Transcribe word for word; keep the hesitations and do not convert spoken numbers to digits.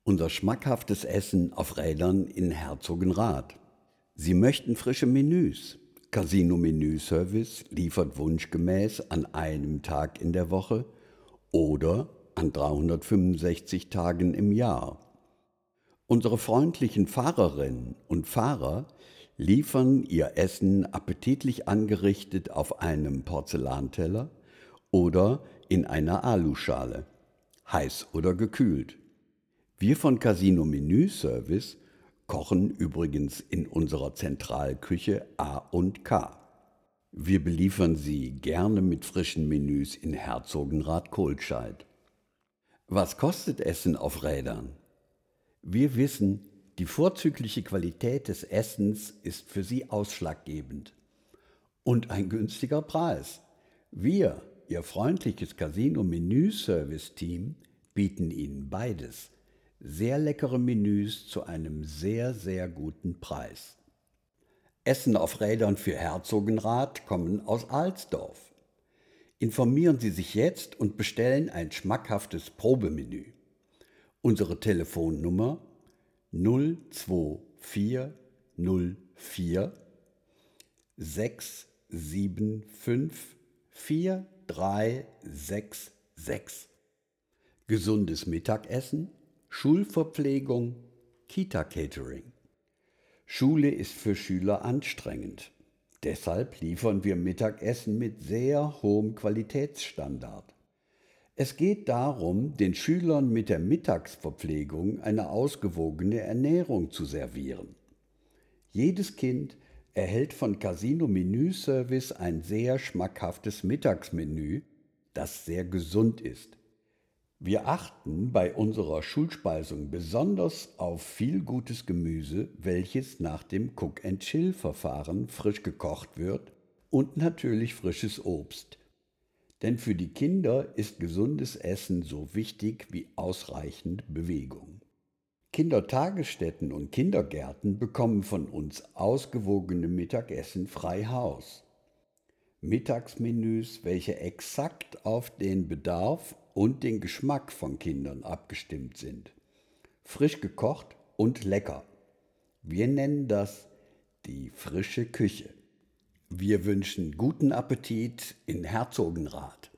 Unser schmackhaftes Essen auf Rädern in Herzogenrath. Sie möchten frische Menüs. Casino Menüservice liefert wunschgemäß an einem Tag in der Woche oder an dreihundertfünfundsechzig Tagen im Jahr. Unsere freundlichen Fahrerinnen und Fahrer liefern ihr Essen appetitlich angerichtet auf einem Porzellanteller oder in einer Aluschale, heiß oder gekühlt. Wir von Casino Menüservice kochen übrigens in unserer Zentralküche A und K. Wir beliefern Sie gerne mit frischen Menüs in Herzogenrath-Kohlscheid. Was kostet Essen auf Rädern? Wir wissen, die vorzügliche Qualität des Essens ist für Sie ausschlaggebend. Und ein günstiger Preis. Wir, Ihr freundliches Casino Menüservice-Team, bieten Ihnen beides. Sehr leckere Menüs zu einem sehr, sehr guten Preis. Essen auf Rädern für Herzogenrath kommen aus Alsdorf. Informieren Sie sich jetzt und bestellen ein schmackhaftes Probemenü. Unsere Telefonnummer null zwei vier null vier sechs sieben fünf vier drei sechs sechs. Gesundes Mittagessen, Schulverpflegung, Kita-Catering. Schule ist für Schüler anstrengend. Deshalb liefern wir Mittagessen mit sehr hohem Qualitätsstandard. Es geht darum, den Schülern mit der Mittagsverpflegung eine ausgewogene Ernährung zu servieren. Jedes Kind erhält von Casino Menüservice ein sehr schmackhaftes Mittagsmenü, das sehr gesund ist. Wir achten bei unserer Schulspeisung besonders auf viel gutes Gemüse, welches nach dem Cook-and-Chill-Verfahren frisch gekocht wird, und natürlich frisches Obst. Denn für die Kinder ist gesundes Essen so wichtig wie ausreichend Bewegung. Kindertagesstätten und Kindergärten bekommen von uns ausgewogene Mittagessen frei Haus. Mittagsmenüs, welche exakt auf den Bedarf und den Geschmack von Kindern abgestimmt sind. Frisch gekocht und lecker. Wir nennen das die frische Küche. Wir wünschen guten Appetit in Herzogenrath.